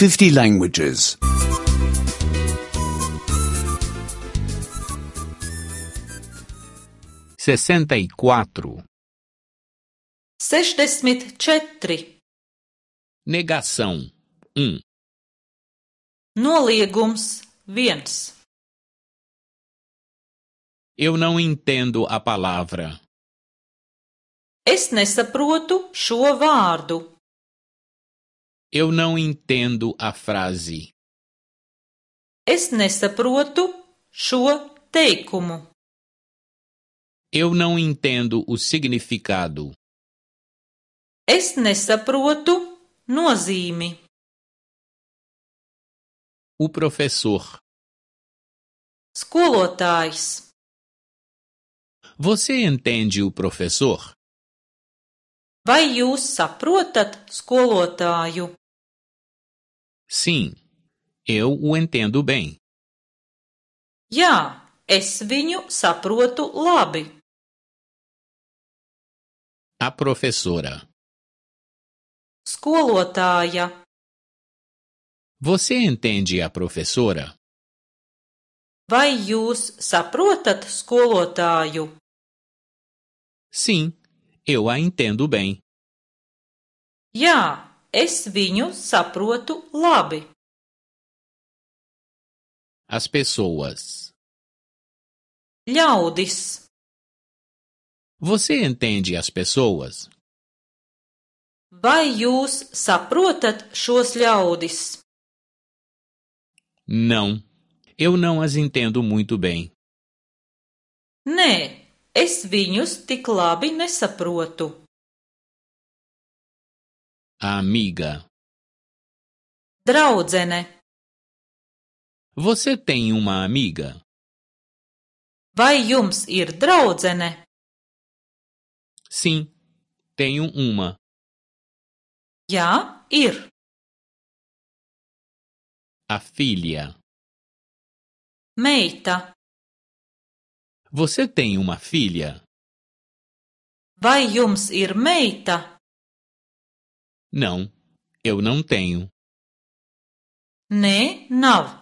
50 languages. 64. 64. Negação 1. Noliegums 1. Eu não entendo a palavra. Es nesaprotu šo vārdu. Eu não entendo a frase. Es nesaprotu šo teikumu. Eu não entendo o significado. Es nesaprotu nozīmi. O professor. Skolotājs. Você entende o professor? Vai jūs saprotat skolotāju? Sim, eu o entendo bem. Jā, es viņu saprotu labi. A professora. Skolotāja. Você entende a professora? Vai jūs saprotat skolotāju? Sim, eu a entendo bem. Jā, es viņu saprotu labi. As pessoas. Ļaudis. Você entende as pessoas? Vai jūs saprotat šos ļaudis? Não, eu não as entendo muito bem. Nē, es viņus tik labi nesaprotu. A amiga. Draudzene. Você tem uma amiga? Vai jums ir draudzene? Sim, tenho uma. Jā, ir. A filha. Meita. Você tem uma filha? Vai jums ir meita? Não, eu não tenho. Nē, nav.